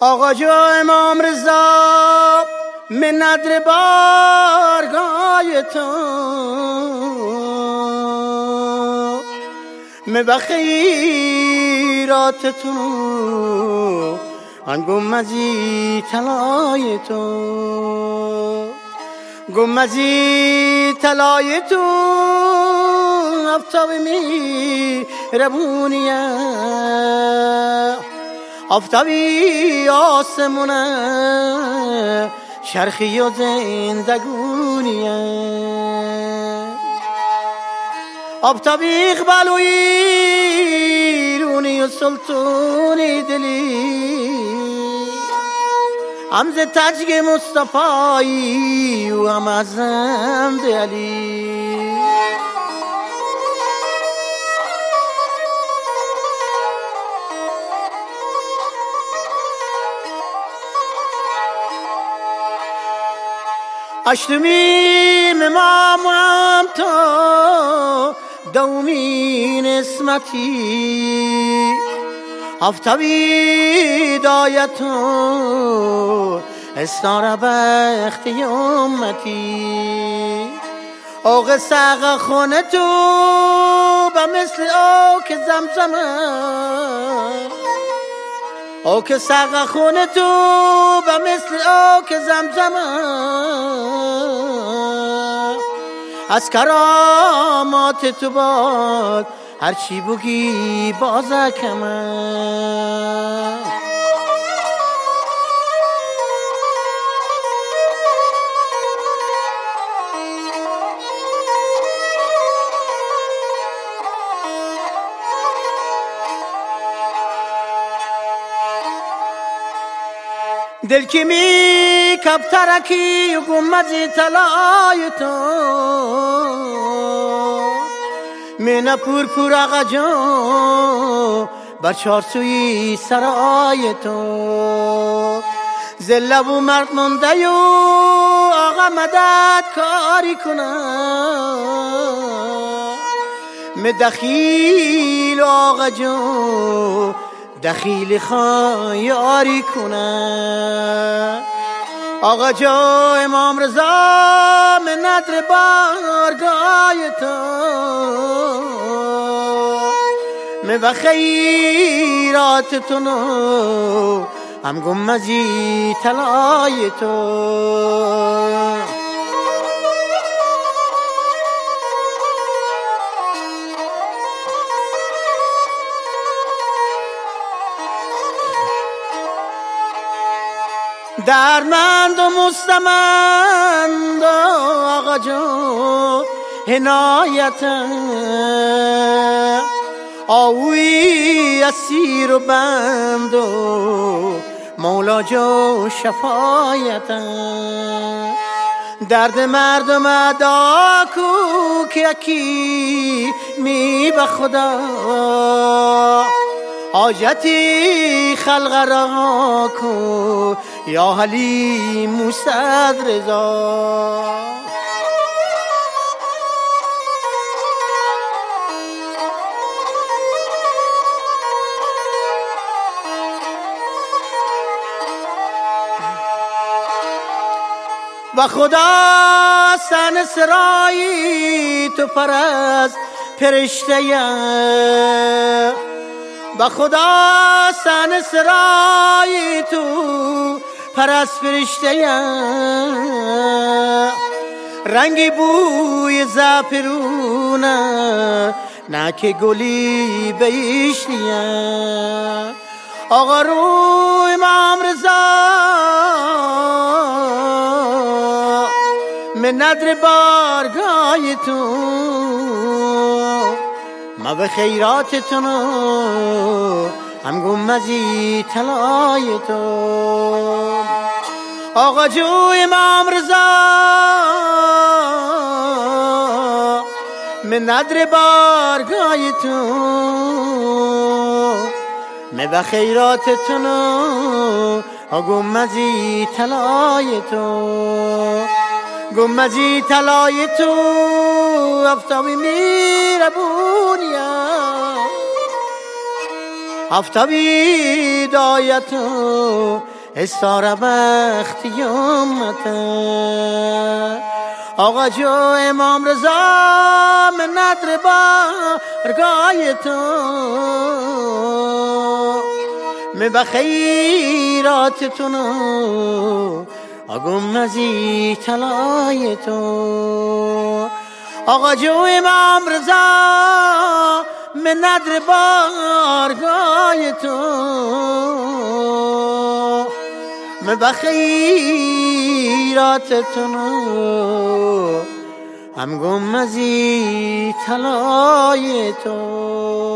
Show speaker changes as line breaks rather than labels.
آقا جو امام رضا من ندر بارگاه تو من بخیرات تو آن گمزی طلای تو گمزی طلای تو آفتاب مهربونیه آفتابی آسمونه شرخی و زندگونیه آفتابی اقبالوی رونی و سلطونی دلی هم ز تجگ مصطفی و هم از حمد علی اشتمیم امامم تو دومین اسمتی هفتوی دایتو استاره بختی امتی اوغ ساق خونه تو به مثل او که زمزمه او که ساق خونه تو به مثل او که زمزمه از کرامات تو باد هرچی بگی بازکمه دل کی می کبترکی و گمزی طلای تو من پور آقا جان بر چارسوی سرای تو زلب و مرد منده و آقا مدد کاری کنم من دخیل آقا جان دخیل خیاری کنه آقا جو امام رضا من ندر بارگاه تو من و خیرات تو هم گمزی طلای تو درمند و مستمند آقا جو عنایت آوی اسیر و بند و مولا جو شفایت درد مردم ادا کو که یکی می به خدا حاجتی خلق را کو یا حلیم صد رضا و خدا سن سرایی تو پر از فرشته و خدا سن سرای تو پر از فرشته رنگی بوی زعفرونه نه که گلی بیشتیه آقا رو امام رضا من ندر بارگاه تو ما به خیراتتون هم گمزی طلای تو آقا جو امام رضا من ندر بارگاه تو من به خیراتتون هم گمزی طلای تو گمزی طلای تو آفتابی مهربونیه آفتابی دایتو استاره بختی امته آقا جو امام رضا منت ر بارگاه تو می بخیراتتون آگم نزی طلای تو آقا جو امام رضا منت ر بارگاه تو می بخیراتتون هم گم ازی طلای تو